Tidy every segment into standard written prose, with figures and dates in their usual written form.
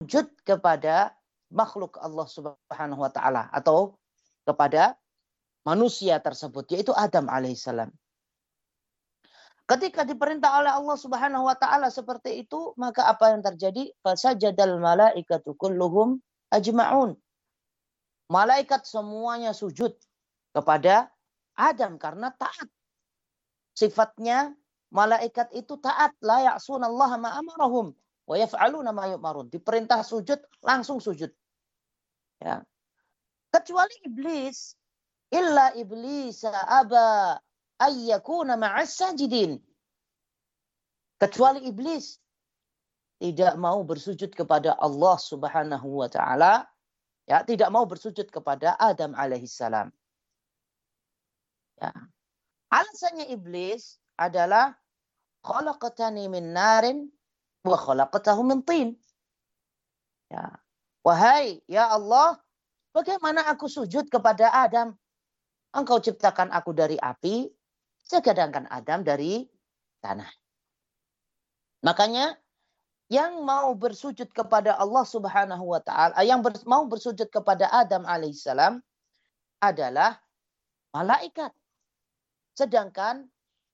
sujud kepada makhluk Allah Subhanahu wa taala atau kepada manusia tersebut, yaitu Adam alaihissalam. Ketika diperintah oleh Allah Subhanahu wa taala seperti itu, maka apa yang terjadi? Fasajadal malaikatu kulluhum ajma'un. Malaikat semuanya sujud kepada Adam karena taat. Sifatnya malaikat itu taat, la ya'sunallaha ma amarahum wa yaf'aluna ma yu'marun. Diperintah sujud, langsung sujud. Ya. Kecuali iblis, illa iblisa aba ayyakuna ma'as sajidin. Kecuali iblis tidak mau bersujud kepada Allah Subhanahu wa taala, ya, tidak mau bersujud kepada Adam alaihissalam. Ya. Alasannya iblis adalah khalaqtani min narin wa khalaqtahu min tin. Ya. Wahai ya Allah, bagaimana aku sujud kepada Adam? Engkau ciptakan aku dari api, sedangkan Adam dari tanah. Makanya yang mau bersujud kepada Allah Subhanahu wa taala, mau bersujud kepada Adam alaihissalam adalah malaikat. Sedangkan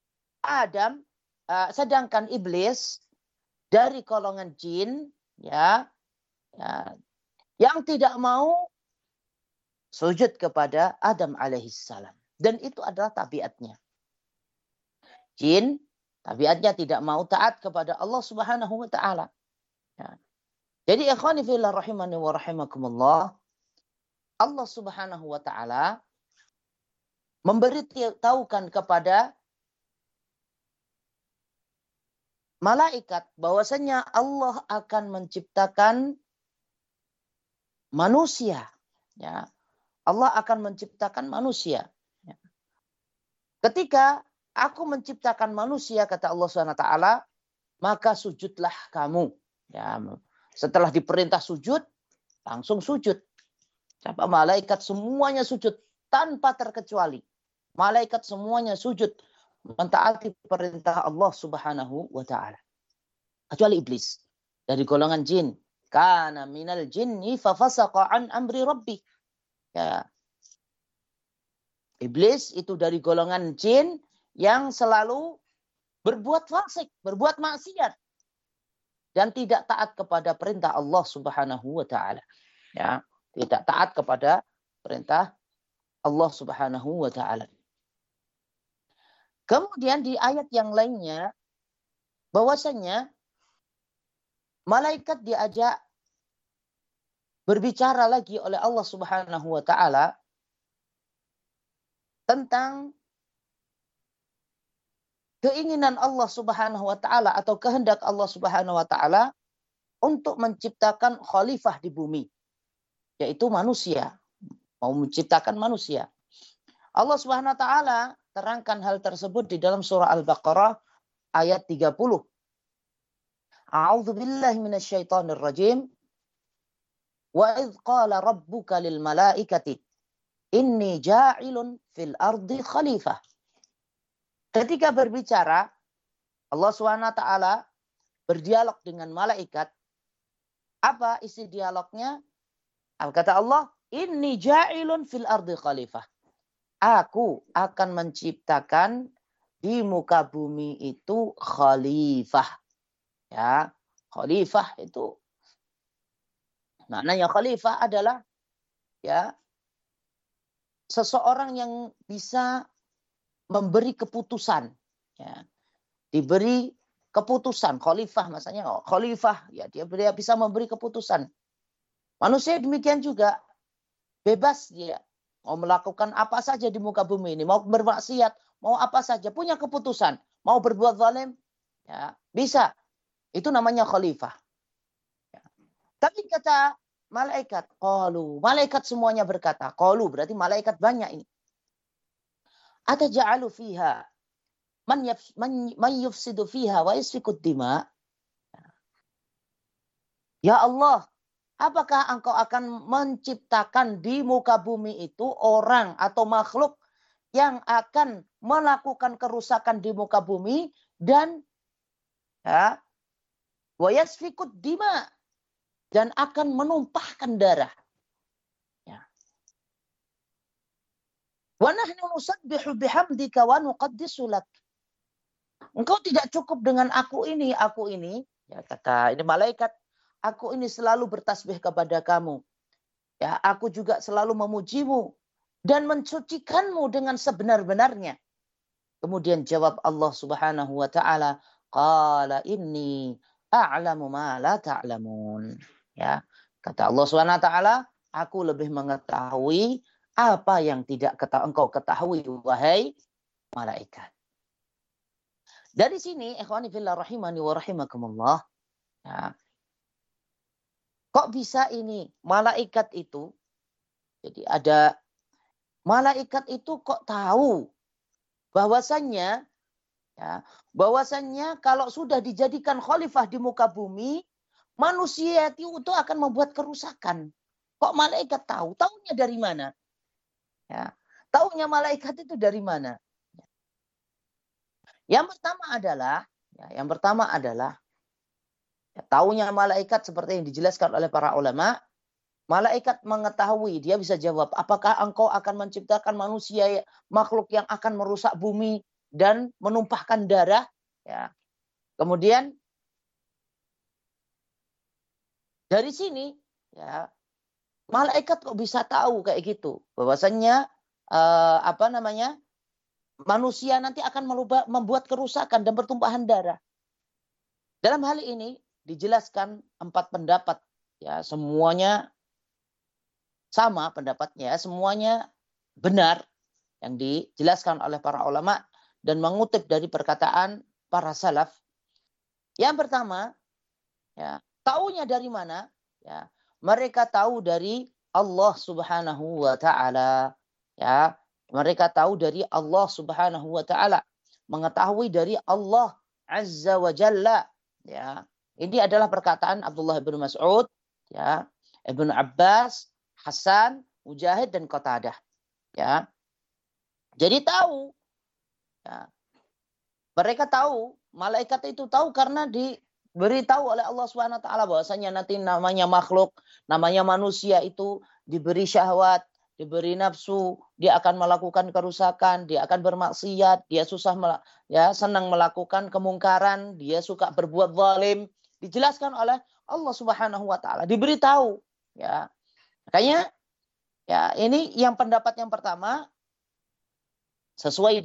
sedangkan iblis dari golongan jin, ya, yang tidak mau sujud kepada Adam alaihissalam. Dan itu adalah tabiatnya. Jin, tabiatnya tidak mau taat kepada Allah Subhanahu wa taala. Ya. Jadi ikhwani fillah rahimani wa rahimakumullah, Allah Subhanahu wa taala memberitahukan kepada malaikat bahwasanya Allah akan menciptakan manusia. Ya. Allah akan menciptakan manusia. Ya. Ketika aku menciptakan manusia, kata Allah SWT, maka sujudlah kamu. Ya. Setelah diperintah sujud, langsung sujud. Sampai malaikat semuanya sujud tanpa terkecuali. Malaikat semuanya sujud mentaati perintah Allah Subhanahu wa taala. Kecuali iblis dari golongan jin. Kana minal jinni fafasaqa an amri rabbi. Ya. Iblis itu dari golongan jin yang selalu berbuat fasik, berbuat maksiat dan tidak taat kepada perintah Allah Subhanahu wa taala. Ya, tidak taat kepada perintah Allah Subhanahu wa taala. Kemudian di ayat yang lainnya bahwasanya malaikat diajak berbicara lagi oleh Allah Subhanahu wa taala tentang keinginan Allah Subhanahu wa taala atau kehendak Allah Subhanahu wa taala untuk menciptakan khalifah di bumi, yaitu manusia, mau menciptakan manusia. Allah Subhanahu wa taala terangkan hal tersebut di dalam surah Al-Baqarah ayat 30. A'udzu billahi minasyaitonir rajim. Wa idz qala rabbuka lil malaikati inni ja'ilun fil ardi khalifah. Ketika berbicara Allah SWT berdialog dengan malaikat, apa isi dialognya? Kata Allah, inni ja'ilun fil ardi khalifah. Aku akan menciptakan di muka bumi itu khalifah. Ya, khalifah itu maknanya khalifah adalah ya seseorang yang bisa memberi keputusan, ya, diberi keputusan. Khalifah maksudnya khalifah, ya dia bisa memberi keputusan. Manusia demikian juga bebas dia mau melakukan apa saja di muka bumi ini, mau bermaksiat, mau apa saja, punya keputusan, mau berbuat zalim, ya bisa. Itu namanya khalifah. Ya. Tapi kata malaikat, qalu, malaikat semuanya berkata, qalu berarti malaikat banyak ini. Ataja'alu fiha man yufsidu fiha wa yasfikud dima. Ya Allah, apakah engkau akan menciptakan di muka bumi itu orang atau makhluk yang akan melakukan kerusakan di muka bumi dan ya wa yasfikud dima, dan akan menumpahkan darah. Ya. Wa nahnu nusabbihu bihamdika wa nuqaddisu lak. Engkau tidak cukup dengan aku ini. Ya, kata ini malaikat, aku ini selalu bertasbih kepada kamu. Ya, aku juga selalu memujimu dan mensucikanmu dengan sebenar-benarnya. Kemudian jawab Allah Subhanahu wa taala, qala inni a'lamu ma la ta'lamun. Ya, kata Allah Subhanahu wa taala, aku lebih mengetahui apa yang tidak engkau ketahui wahai malaikat. Dari sini, ikhwani fillah rahimani wa rahimakumullah, ya, kok bisa ini malaikat itu, jadi ada malaikat itu kok tahu bahwasannya, ya, bahwasannya kalau sudah dijadikan khalifah di muka bumi, manusia itu akan membuat kerusakan. Kok malaikat tahu? Taunya dari mana? Ya, taunya malaikat itu dari mana? Yang pertama adalah ya, taunya malaikat seperti yang dijelaskan oleh para ulama. Malaikat mengetahui, dia bisa jawab, apakah engkau akan menciptakan manusia, makhluk yang akan merusak bumi dan menumpahkan darah? Ya. Kemudian dari sini, ya, malaikat kok bisa tahu kayak gitu, bahwasannya manusia nanti akan membuat kerusakan dan pertumpahan darah. Dalam hal ini dijelaskan 4 pendapat, ya, semuanya sama pendapatnya, semuanya benar yang dijelaskan oleh para ulama dan mengutip dari perkataan para salaf. Yang pertama, ya, taunya dari mana? Ya, mereka tahu dari Allah Subhanahu wa taala. Ya, mereka tahu dari Allah Subhanahu wa taala, mengetahui dari Allah Azza wa Jalla. Ya, ini adalah perkataan Abdullah bin Mas'ud, ya, Ibnu Abbas, Hasan, Mujahid dan Qatadah. Ya. Jadi tahu. Ya. Mereka tahu, malaikat itu tahu karena diberitahu oleh Allah Subhanahu wa taala bahwasanya nanti namanya makhluk, namanya manusia itu diberi syahwat, diberi nafsu, dia akan melakukan kerusakan, dia akan bermaksiat, dia senang melakukan kemungkaran, dia suka berbuat zalim. Dijelaskan oleh Allah Subhanahu wa taala, diberitahu, ya. Makanya ya ini yang pendapat yang pertama sesuai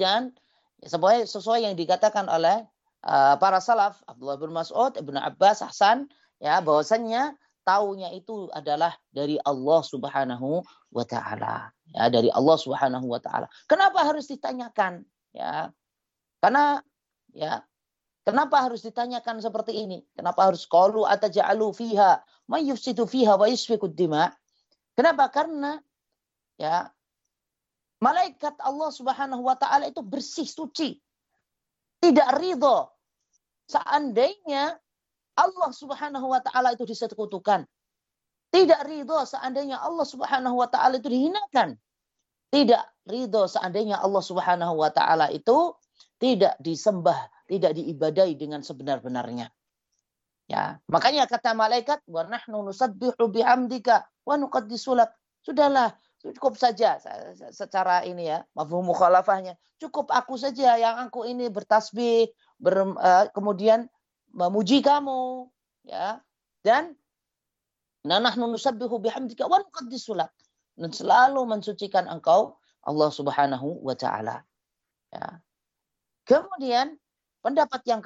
yang dikatakan oleh para salaf, Abdullah bin Mas'ud, Ibnu Abbas, Hasan, ya, bahwasannya taunya itu adalah dari Allah Subhanahu wa taala. Ya, dari Allah Subhanahu wa taala. Kenapa harus ditanyakan? Ya. Karena ya, kenapa harus ditanyakan seperti ini? Kenapa harus qalu ataj'alu fiha may yufsidu fiha wa yusfiku dima? Kenapa? Karena ya, malaikat Allah Subhanahu wa taala itu bersih, suci. Tidak ridho seandainya Allah Subhanahu wa taala itu disekutukan. Tidak ridho seandainya Allah Subhanahu wa taala itu dihinakan. Tidak ridho seandainya Allah Subhanahu wa taala itu tidak disembah, tidak diibadahi dengan sebenar-benarnya. Ya, makanya kata malaikat, wa nahnu nusabbihu bihamdika wa nuqaddisu lak. Sudahlah, cukup saja secara ini ya, mafhum mukhalafahnya. Cukup aku saja yang aku ini bertasbih, kemudian memuji kamu, ya. Dan nahnu nusabbihu bihamdika wa nuqaddisu lak. Dan selalu mensucikan engkau Allah Subhanahu wa taala. Ya. Kemudian pendapat yang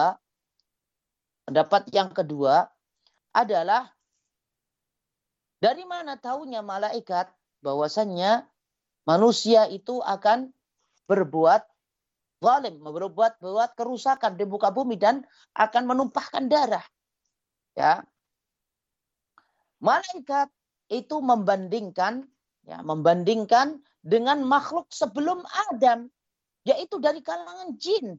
kedua adalah dari mana taunya malaikat bahwasannya manusia itu akan berbuat zalim, berbuat kerusakan di muka bumi dan akan menumpahkan darah. Ya. Malaikat itu membandingkan dengan makhluk sebelum Adam, yaitu dari kalangan jin.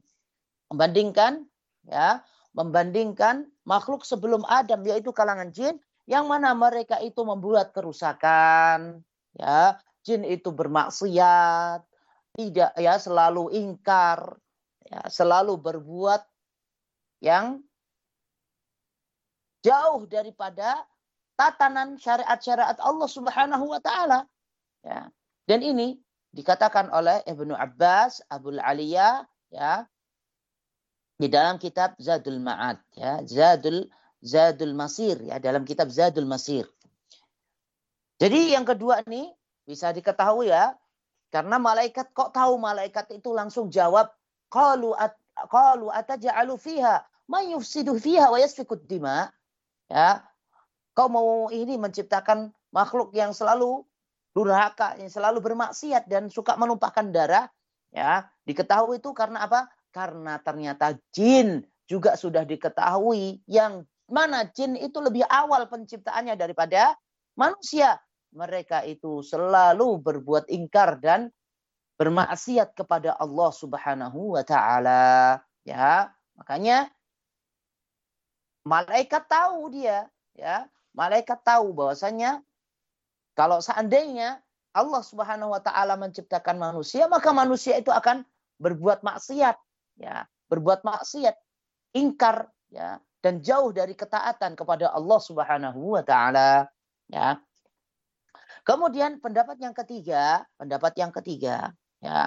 Membandingkan makhluk sebelum Adam, yaitu kalangan jin, yang mana mereka itu membuat kerusakan, ya, jin itu bermaksiat, tidak, ya, selalu ingkar, ya, selalu berbuat yang jauh daripada tatanan syariat-syariat Allah Subhanahu wa taala. Ya. Dan ini dikatakan oleh Ibnu Abbas, Abul Aliyah, ya, di dalam kitab Zadul Ma'ad, ya, Zadul Masir, ya, dalam kitab Zadul Masir. Jadi yang kedua nih bisa diketahui ya, karena malaikat, kok tahu malaikat itu langsung jawab, qalu ataj'alu fiha may yufsidu fiha wa yasfikud dima. Ya, kau mau ini menciptakan makhluk yang selalu durhaka, yang selalu bermaksiat dan suka menumpahkan darah. Ya, diketahui itu karena apa? Karena ternyata jin juga sudah diketahui yang mana jin itu lebih awal penciptaannya daripada manusia. Mereka itu selalu berbuat ingkar dan bermaksiat kepada Allah Subhanahu wa taala. Ya, makanya malaikat tahu dia, ya. Malaikat tahu bahwasanya kalau seandainya Allah Subhanahu wa taala menciptakan manusia, maka manusia itu akan berbuat maksiat, ya, berbuat maksiat, ingkar, ya, dan jauh dari ketaatan kepada Allah Subhanahu wa taala, ya. Kemudian pendapat yang ketiga, ya.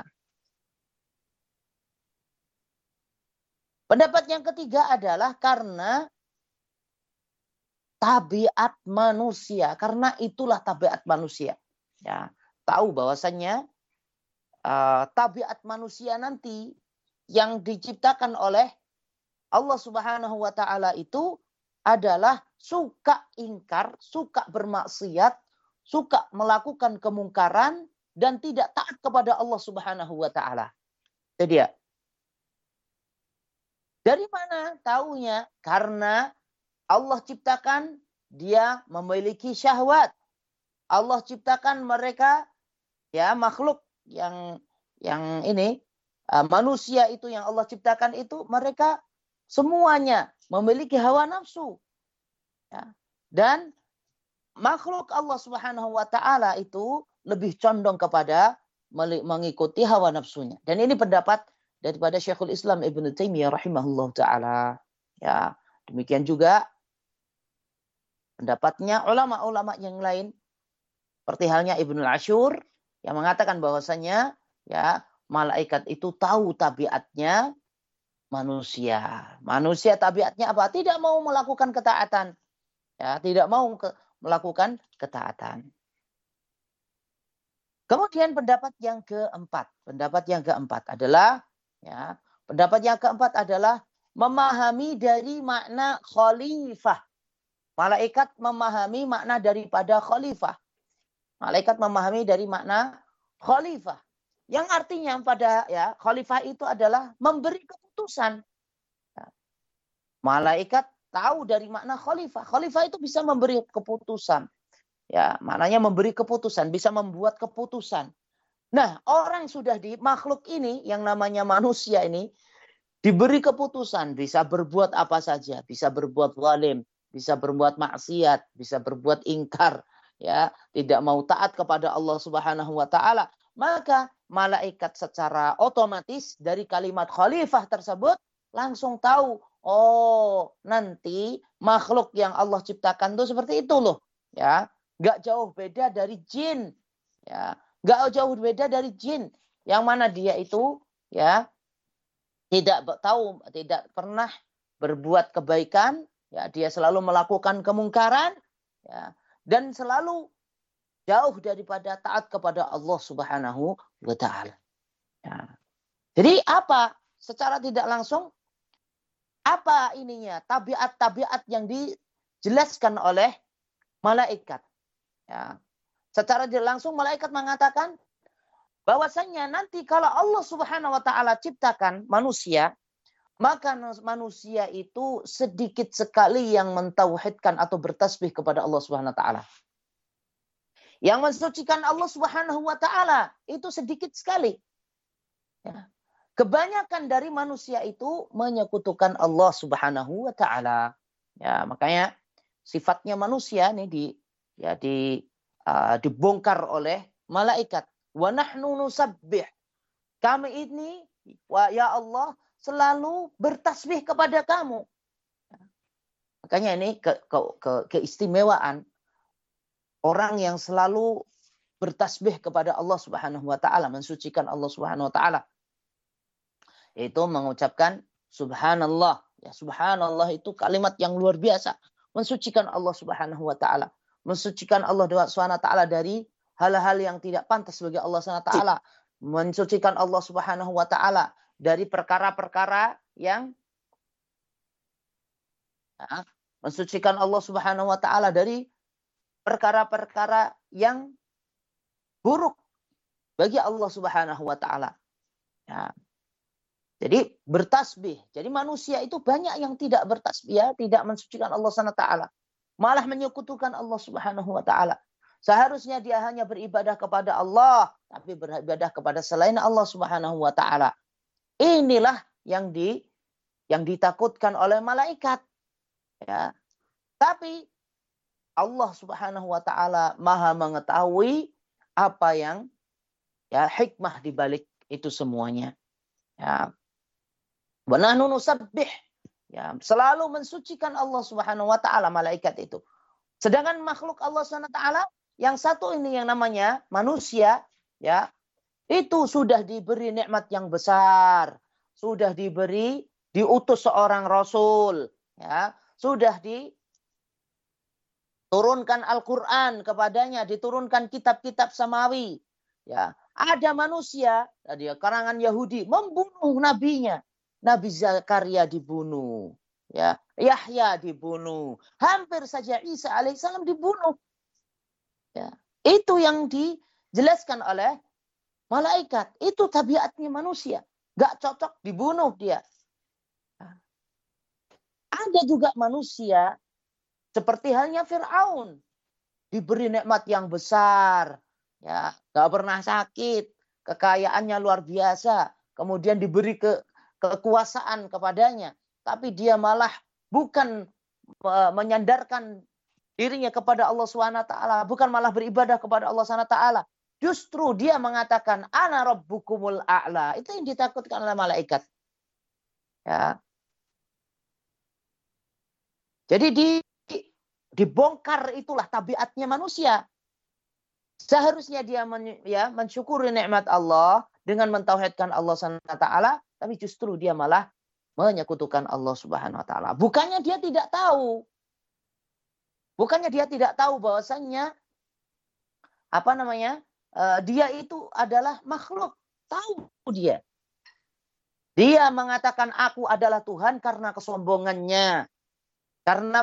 Pendapat yang ketiga adalah karena tabiat manusia, karena itulah tabiat manusia. Ya, tahu bahwasannya tabiat manusia nanti yang diciptakan oleh Allah Subhanahu wa taala itu adalah suka ingkar, suka bermaksiat, suka melakukan kemungkaran dan tidak taat kepada Allah Subhanahu wa taala. Itu dia. Dari mana taunya? Karena Allah ciptakan dia memiliki syahwat. Allah ciptakan mereka, ya, makhluk yang ini manusia itu yang Allah ciptakan itu mereka semuanya memiliki hawa nafsu. Ya. Dan makhluk Allah Subhanahu wa taala itu lebih condong kepada mengikuti hawa nafsunya. Dan ini pendapat daripada Syekhul Islam Ibnu Taimiyah rahimahullah taala. Ya, demikian juga pendapatnya ulama-ulama yang lain. Seperti halnya Ibnu Ashur yang mengatakan bahwasanya, ya, malaikat itu tahu tabiatnya manusia. Manusia tabiatnya apa? Tidak mau melakukan ketaatan. Ya, tidak mau melakukan ketaatan. Kemudian pendapat yang keempat adalah, ya, memahami dari makna khalifah. Malaikat memahami makna daripada khalifah. Malaikat memahami dari makna khalifah. Yang artinya khalifah itu adalah memberi keputusan. Malaikat tahu dari makna khalifah. Khalifah itu bisa memberi keputusan. Ya, maknanya memberi keputusan, bisa membuat keputusan. Nah, orang sudah di makhluk ini yang namanya manusia ini diberi keputusan, bisa berbuat apa saja, bisa berbuat zalim, bisa berbuat maksiat, bisa berbuat ingkar, ya, tidak mau taat kepada Allah Subhanahu wa taala. Maka malaikat secara otomatis dari kalimat khalifah tersebut langsung tahu, oh, nanti makhluk yang Allah ciptakan itu seperti itu loh, ya. Gak jauh beda dari jin, ya, gak jauh beda dari jin yang mana dia itu, ya, tidak pernah berbuat kebaikan, ya, dia selalu melakukan kemungkaran, ya, dan selalu jauh daripada taat kepada Allah Subhanahu wa taala. Ya. Jadi apa? Secara tidak langsung apa ininya? Tabiat-tabiat yang dijelaskan oleh malaikat. Ya. Secara tidak langsung malaikat mengatakan bahwasanya nanti kalau Allah Subhanahu wa taala ciptakan manusia, maka manusia itu sedikit sekali yang mentauhidkan atau bertasbih kepada Allah Subhanahu wa taala. Yang mensucikan Allah Subhanahu wa taala itu sedikit sekali. Ya. Kebanyakan dari manusia itu menyekutukan Allah Subhanahu wa taala. Ya, makanya sifatnya manusia ini dibongkar oleh malaikat. Wa nahnu nusabbih. Kami ini, ya Allah, selalu bertasbih kepada kamu. Makanya ini keistimewaan orang yang selalu bertasbih kepada Allah Subhanahu wa taala, mensucikan Allah Subhanahu wa taala. Yaitu mengucapkan subhanallah. Ya, subhanallah itu kalimat yang luar biasa, mensucikan Allah Subhanahu wa taala. Mensucikan Allah Subhanahu wa taala dari hal-hal yang tidak pantas bagi Allah Subhanahu wa taala. Mensucikan Allah Subhanahu wa taala dari perkara-perkara yang mensucikan Allah Subhanahu wa taala dari perkara-perkara yang buruk bagi Allah Subhanahu wa taala. Ya. Jadi bertasbih. Jadi manusia itu banyak yang tidak bertasbih, ya, tidak mensucikan Allah Subhanahu wa taala. Malah menyekutukan Allah Subhanahu wa taala. Seharusnya dia hanya beribadah kepada Allah, tapi beribadah kepada selain Allah Subhanahu wa taala. Inilah yang ditakutkan oleh malaikat. Ya. Tapi Allah Subhanahu wa taala Maha mengetahui apa yang hikmah di balik itu semuanya. Ya. Wa nahnu nusabbih. Ya, selalu mensucikan Allah Subhanahu wa taala malaikat itu. Sedangkan makhluk Allah Subhanahu wa taala yang satu ini yang namanya manusia, ya, itu sudah diberi nikmat yang besar, sudah diutus seorang rasul, ya, sudah diturunkan Al-Qur'an kepadanya, diturunkan kitab-kitab samawi, ya. Ada manusia, tadi karangan Yahudi membunuh nabinya. Nabi Zakaria dibunuh, ya, Yahya dibunuh, hampir saja Isa alaihissalam dibunuh. Ya, itu yang dijelaskan oleh malaikat. Itu tabiatnya manusia, gak cocok dibunuh dia. Ada juga manusia seperti halnya Fir'aun, diberi nikmat yang besar, ya, gak pernah sakit, kekayaannya luar biasa, kemudian diberi kekuasaan kepadanya, tapi dia malah bukan menyandarkan dirinya kepada Allah Subhanahu wa taala, bukan malah beribadah kepada Allah Subhanahu wa taala. Justru dia mengatakan ana rabbukumul a'la. Itu yang ditakutkan oleh malaikat. Ya. Jadi dibongkar itulah tabiatnya manusia. Seharusnya dia mensyukuri nikmat Allah dengan mentauhidkan Allah Subhanahu wa taala, tapi justru dia malah menyekutukan Allah Subhanahu wa taala. Bukannya dia tidak tahu. Bukannya dia tidak tahu bahwasannya dia itu adalah makhluk. Tahu dia. Dia mengatakan aku adalah Tuhan karena kesombongannya. Karena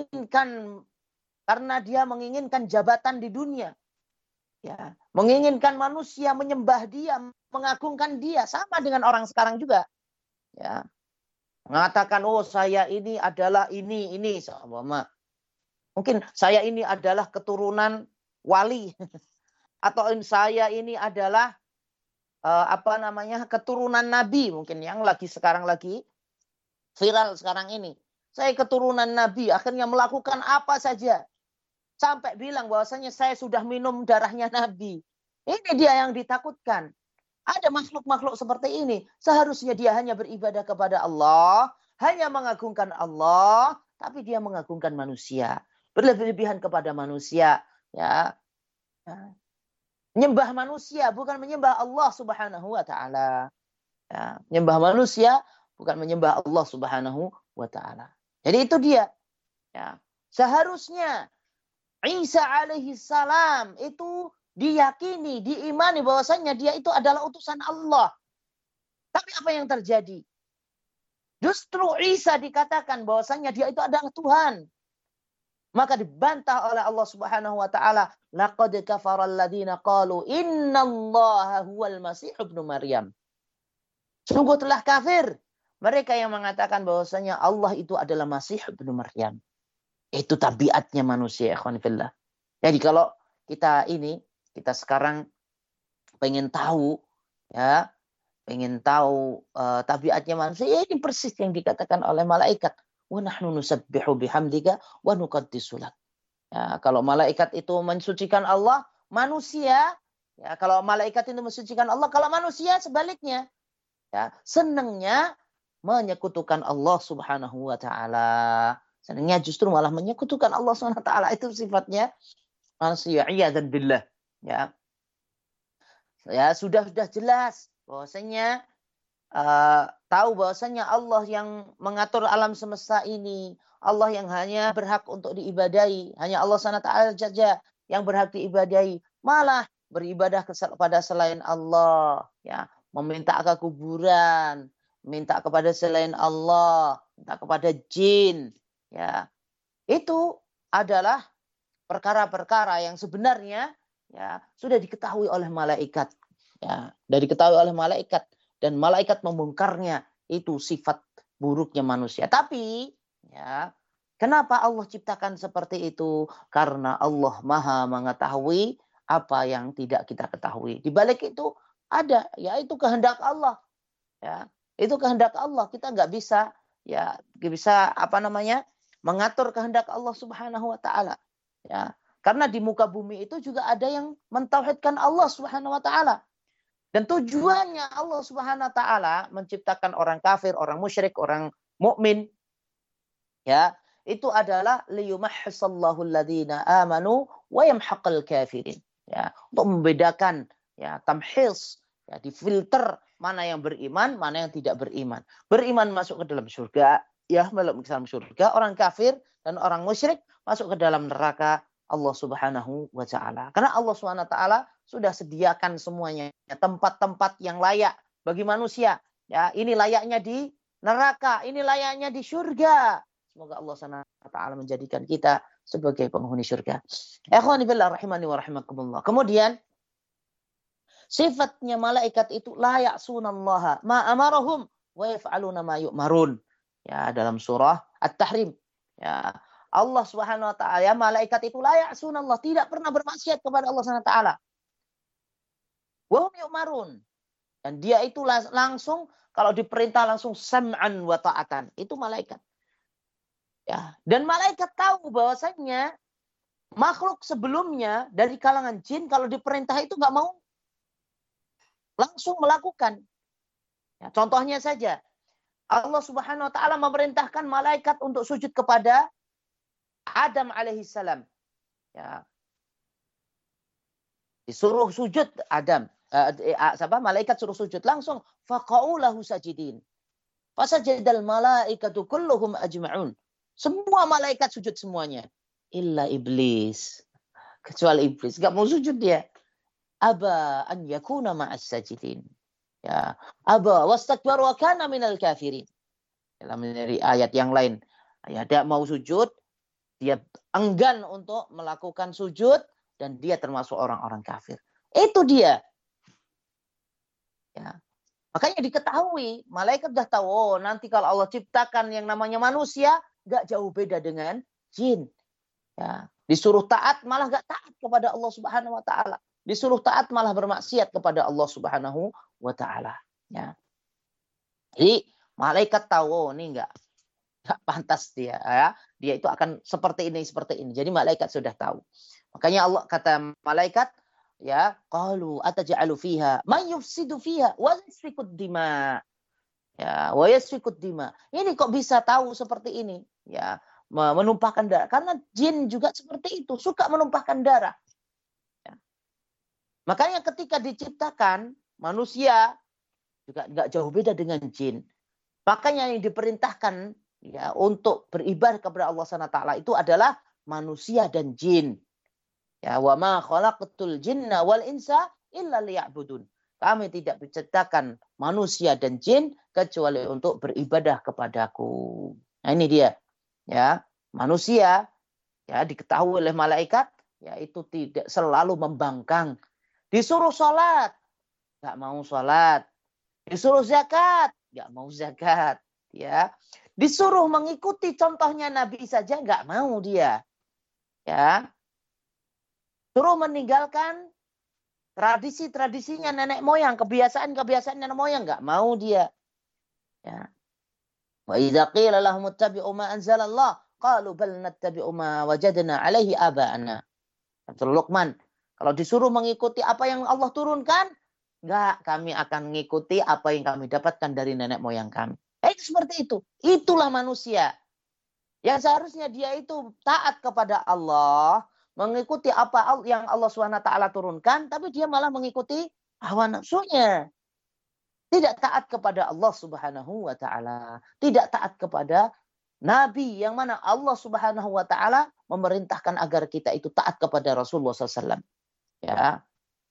dia menginginkan jabatan di dunia. Ya, menginginkan manusia menyembah dia, mengagungkan dia, sama dengan orang sekarang juga. Ya. Mengatakan, oh saya ini adalah ini sama. Mungkin saya ini adalah keturunan wali atau saya ini adalah keturunan nabi, mungkin yang sekarang lagi viral sekarang ini. Saya keturunan nabi, akhirnya melakukan apa saja. Sampai bilang bahwasanya saya sudah minum darahnya Nabi. Ini dia yang ditakutkan. Ada makhluk-makhluk seperti ini. Seharusnya dia hanya beribadah kepada Allah. Hanya mengagungkan Allah. Tapi dia mengagungkan manusia. Berlebih-lebihan kepada manusia. Ya. Menyembah manusia bukan menyembah Allah Subhanahu wa ta'ala. Ya. Menyembah manusia bukan menyembah Allah Subhanahu wa ta'ala. Jadi itu dia. Ya. Seharusnya Isa alaihi salam itu diyakini, diimani bahwasanya dia itu adalah utusan Allah. Tapi apa yang terjadi? Justru Isa dikatakan bahwasanya dia itu adalah Tuhan. Maka dibantah oleh Allah Subhanahu wa taala, laqad kafara alladziina qalu innallaha huwal masih ibnu Maryam. Sungguh telah kafir mereka yang mengatakan bahwasanya Allah itu adalah Masih ibnu Maryam. Itu tabiatnya manusia, ikhwan fillah. Jadi kalau kita sekarang pengen tahu tabiatnya manusia, ya ini persis yang dikatakan oleh malaikat. Wa nahnu nusabbihu bihamdika wa nuqaddisu lak. Ya, kalau malaikat itu mensucikan Allah, manusia, ya, kalau malaikat itu mensucikan Allah, kalau manusia sebaliknya, ya, senangnya menyekutukan Allah Subhanahu wa taala. Senangnya justru malah menyekutukan Allah SWT. Itu sifatnya manusia. Iyadzan billah. Ya. Ya, sudah jelas bahwasanya tahu bahwasanya Allah yang mengatur alam semesta ini, Allah yang hanya berhak untuk diibadahi, hanya Allah SWT saja yang berhak diibadahi, malah beribadah kepada selain Allah, ya, meminta ke kuburan, minta kepada selain Allah, minta kepada jin, ya. Itu adalah perkara-perkara yang sebenarnya ya sudah diketahui oleh malaikat, ya, sudah diketahui oleh malaikat, dan malaikat membongkarnya. Itu sifat buruknya manusia. Tapi ya, kenapa Allah ciptakan seperti itu? Karena Allah Maha mengetahui apa yang tidak kita ketahui. Di balik itu ada, ya, itu kehendak Allah, ya, itu kehendak Allah. Kita nggak bisa, ya, mengatur kehendak Allah Subhanahu wa taala. Ya, karena di muka bumi itu juga ada yang mentauhidkan Allah Subhanahu wa taala. Dan tujuannya Allah Subhanahu wa taala menciptakan orang kafir, orang musyrik, orang mukmin, ya, itu adalah liyumahhisallahu alladhina amanu wa yamhaqal kafirin. Ya, untuk membedakan, ya, tamhis, ya, difilter mana yang beriman, mana yang tidak beriman. Beriman masuk ke dalam surga, ya, masuk ke dalam surga. Orang kafir dan orang musyrik masuk ke dalam neraka Allah Subhanahu wa taala. Karena Allah Subhanahu wa taala sudah sediakan semuanya, tempat-tempat yang layak bagi manusia. Ya, ini layaknya di neraka, ini layaknya di surga. Semoga Allah Subhanahu wa taala menjadikan kita sebagai penghuni surga. Ikhwani billah rahimani wa rahimakumullah. Kemudian sifatnya malaikat itu la ya'sunallaha ma amarahum wa yaf'aluna ma yu'marun. Ya, dalam surah At-Tahrim. Ya, Allah Subhanahu wa taala, ya, malaikat itu la ya'sunallah, tidak pernah bermaksiat kepada Allah Subhanahu wa taala. Wa hum yu'marun. Dan dia itu langsung kalau diperintah langsung sam'an wa ta'atan. Itu malaikat. Ya, dan malaikat tahu bahwasanya makhluk sebelumnya dari kalangan jin kalau diperintah itu nggak mau langsung melakukan. Ya, contohnya saja, Allah Subhanahu wa taala memerintahkan malaikat untuk sujud kepada Adam alaihissalam. Ya. Disuruh sujud Adam. Malaikat suruh sujud langsung. Faqa'u lahu sajidin. Fasajadal malaikatu kulluhum ajma'un. Semua malaikat sujud semuanya. Illa iblis. Kecuali iblis. Gak mau sujud dia. Aba an yakuna ma'as sajidin. Ya. Aba wastakbar wa kana minal kafirin. Dalam ayat yang lain. Ya, dia mau sujud. Dia enggan untuk melakukan sujud. Dan dia termasuk orang-orang kafir. Itu dia. Ya. Makanya diketahui. Malaikat sudah tahu. Oh, nanti kalau Allah ciptakan yang namanya manusia. Gak jauh beda dengan jin. Ya. Disuruh taat malah gak taat kepada Allah Subhanahu wa taala. Disuruh taat malah bermaksiat kepada Allah Subhanahu wa taala. Ya. Jadi malaikat tahu, oh, ini gak pantas dia. Ya. Dia itu akan seperti ini. Jadi malaikat sudah tahu. Makanya Allah kata malaikat, ya, qalu ataj'alu fiha man yufsidu fiha wa yasfikud dima. Ya, wa yasfikud dima. Ini kok bisa tahu seperti ini? Ya, menumpahkan darah. Karena jin juga seperti itu, suka menumpahkan darah. Ya. Makanya ketika diciptakan manusia juga nggak jauh beda dengan jin. Makanya yang diperintahkan, ya, untuk beribadah kepada Allah Subhanahu wa taala itu adalah manusia dan jin. Ya, wa ma khalaqatul jinna wal insa illa liya'budun. Kami tidak menciptakan manusia dan jin kecuali untuk beribadah kepadaku. Nah, ini dia. Ya, manusia, ya, diketahui oleh malaikat, ya, itu tidak selalu membangkang. Disuruh sholat, nggak mau sholat. Disuruh zakat, nggak mau zakat. Ya, disuruh mengikuti contohnya Nabi saja nggak mau dia. Ya, suruh meninggalkan tradisi-tradisinya nenek moyang, kebiasaan nenek moyang, nggak mau dia. Ya. Wa idza qila lahum ittabi'u ma anzalallah qalu bal nattabi'u ma wajadna 'alaihi aba'ana. Surah Luqman. Kalau disuruh mengikuti apa yang Allah turunkan, enggak, kami akan mengikuti apa yang kami dapatkan dari nenek moyang kami. Itu seperti itu. Itulah manusia. Yang seharusnya dia itu taat kepada Allah, mengikuti apa yang Allah SWT turunkan, tapi dia malah mengikuti hawa nafsunya. Tidak taat kepada Allah Subhanahu wa taala, tidak taat kepada nabi yang mana Allah Subhanahu wa taala memerintahkan agar kita itu taat kepada Rasulullah SAW. Ya.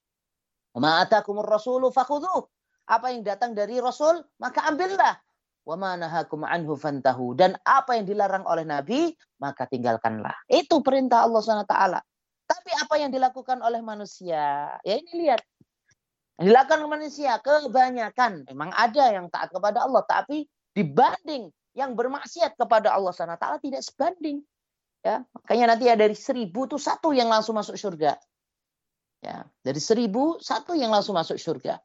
Ma atakumur rasulu fakhudhuh. Apa yang datang dari Rasul, maka ambillah. Wa ma nahakum anhu fantahu. Dan apa yang dilarang oleh Nabi, maka tinggalkanlah. Itu perintah Allah SWT. Tapi apa yang dilakukan oleh manusia? Ya ini lihat. Dilakukan manusia kebanyakan memang ada yang taat kepada Allah, tapi dibanding yang bermaksiat kepada Allah SWT tidak sebanding. Ya, makanya nanti ya dari 1000 itu 1 yang langsung masuk surga. Ya, dari 1000 1 yang langsung masuk surga.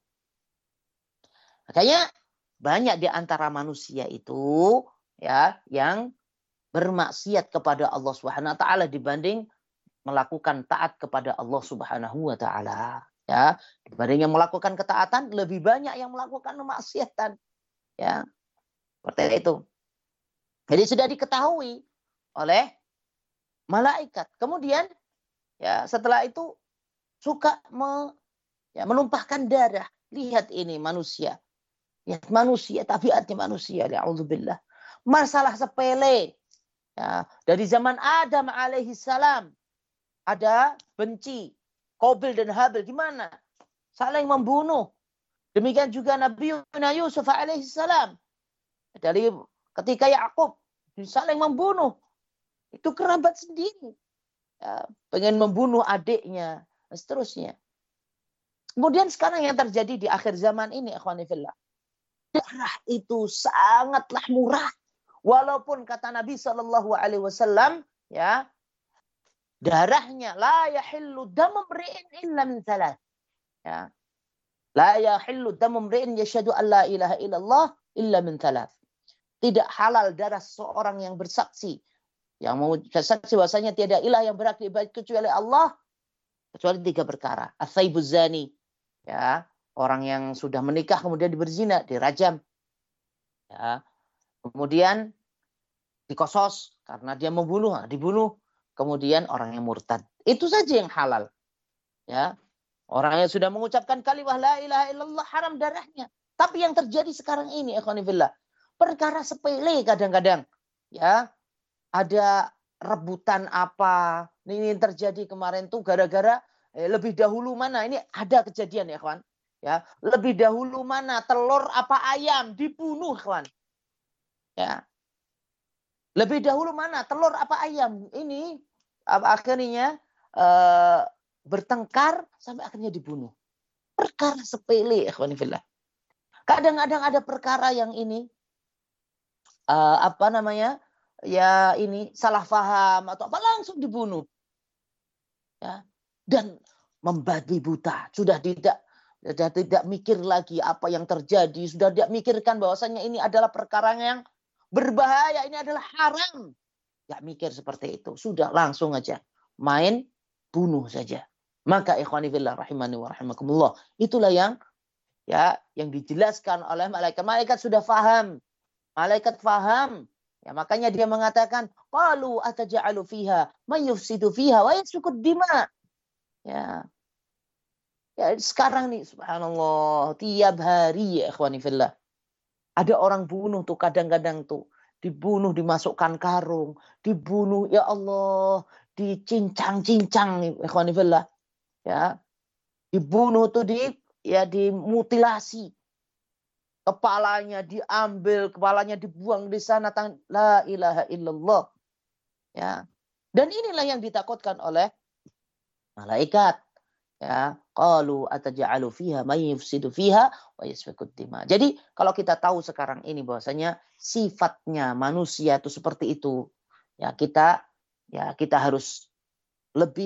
Makanya banyak di antara manusia itu ya yang bermaksiat kepada Allah Subhanahu wa taala dibanding melakukan taat kepada Allah Subhanahu wa taala. Ya, dibanding yang melakukan ketaatan lebih banyak yang melakukan kemaksiatan. Ya, seperti itu. Jadi sudah diketahui oleh malaikat. Kemudian ya setelah itu suka menumpahkan darah. Lihat ini manusia. Ya, manusia, tabiatnya manusia. Ya'udzubillah. Masalah sepele. Ya, dari zaman Adam alaihi salam ada benci. Qabil dan Habil gimana? Saling membunuh. Demikian juga Nabi Yusuf alaihi salam. Dari ketika Yakub saling membunuh. Itu kerabat sendiri. Ya, pengen membunuh adiknya. Dan seterusnya. Kemudian sekarang yang terjadi di akhir zaman ini, ikhwani fillah. Darah itu sangatlah murah. Walaupun kata Nabi SAW, ya, darahnya la yahillu damu mri'in illa min thalath. Ya. La yahillu damu mri'in yashhadu an la ilaha illallah illa min thalath. Tidak halal darah seorang yang bersaksi. Yang mau bersaksi bahwasanya tiada ilah yang berhak diibadahi kecuali Allah. Kecuali 3 perkara. As-saibuz zani. Ya. Orang yang sudah menikah kemudian berzina, dirajam. Ya. Kemudian dikosos karena dia membunuh, dibunuh. Kemudian orang yang murtad. Itu saja yang halal. Ya. Orang yang sudah mengucapkan kalimat la ilaha illallah haram darahnya. Tapi yang terjadi sekarang ini, ikhwani fillah, perkara sepele kadang-kadang. Ya. Ada rebutan apa. Ini yang terjadi kemarin tuh gara-gara lebih dahulu mana. Ini ada kejadian ya, kawan. Ya, lebih dahulu mana telur apa ayam dibunuh, kawan. Ya. Lebih dahulu mana telur apa ayam ini akhirnya bertengkar sampai akhirnya dibunuh. Perkara sepele, ikhwani fillah. Kadang-kadang ada perkara yang ini ya ini salah paham atau apa langsung dibunuh. Ya. Dan membabi buta, sudah tidak mikir lagi apa yang terjadi, sudah tidak mikirkan bahwasanya ini adalah perkara yang berbahaya, ini adalah haram. Gak mikir seperti itu. Sudah langsung aja main bunuh saja. Maka ikhwani fillah rahimani wa rahimakumullah. Itulah yang dijelaskan oleh malaikat. Malaikat sudah faham. Malaikat faham. Ya, makanya dia mengatakan, qalu ataj'alu fiha may yufsidu fiha wa yasfiku dima. Ya. Ya, sekarang nih subhanallah, tiap hari ya ikhwani fillah. Ada orang bunuh tuh kadang-kadang tuh. Dibunuh, dimasukkan karung. Dibunuh, ya Allah. Dicincang-cincang. Ikhwani fillah. Ya. Dibunuh tuh dimutilasi. Kepalanya diambil. Kepalanya dibuang di sana. La ilaha illallah. Ya. Dan inilah yang ditakutkan oleh malaikat. Ya, qalu ataj'alu fiha may yufsidu fiha wa yasfiku dima. Jadi kalau kita tahu sekarang ini bahwasanya sifatnya manusia itu seperti itu, ya kita harus lebih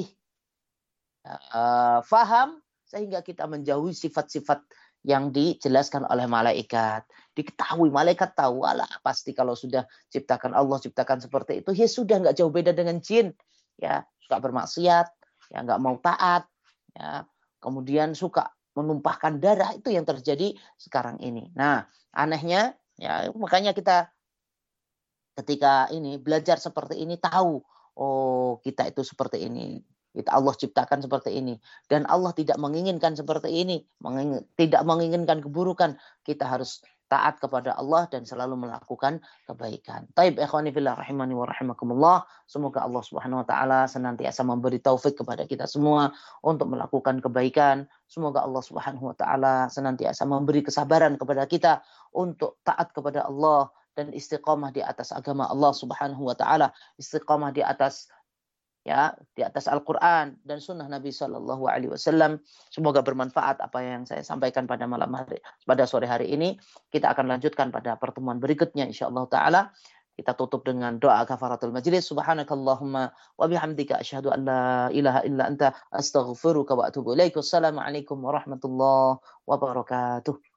faham sehingga kita menjauhi sifat-sifat yang dijelaskan oleh malaikat. Diketahui malaikat tahu, alah pasti kalau sudah ciptakan Allah ciptakan seperti itu, ya sudah nggak jauh beda dengan jin, ya suka bermaksiat, ya nggak mau taat. Ya, kemudian suka menumpahkan darah, itu yang terjadi sekarang ini. Nah, anehnya ya makanya kita ketika ini belajar seperti ini tahu, oh kita itu seperti ini. Allah ciptakan seperti ini. Dan Allah tidak menginginkan seperti ini. Tidak menginginkan keburukan. Kita harus taat kepada Allah dan selalu melakukan kebaikan. Taib ikhwani fillah rahimani wa rahimakumullah. Semoga Allah Subhanahu wa taala senantiasa memberi taufik kepada kita semua untuk melakukan kebaikan. Semoga Allah Subhanahu wa taala senantiasa memberi kesabaran kepada kita untuk taat kepada Allah dan istiqamah di atas agama Allah Subhanahu wa taala, istiqamah di atas Al-Quran dan sunnah Nabi Shallallahu Alaihi Wasallam. Semoga bermanfaat apa yang saya sampaikan pada sore hari ini. Kita akan lanjutkan pada pertemuan berikutnya insyaallah taala. Kita tutup dengan doa kafaratul majlis. Subhanakallahumma wa bihamdika asyhadu an la ilaha illa anta astaghfiruka wa atubu ilaik. Wassalamualaikum warahmatullahi wabarakatuh.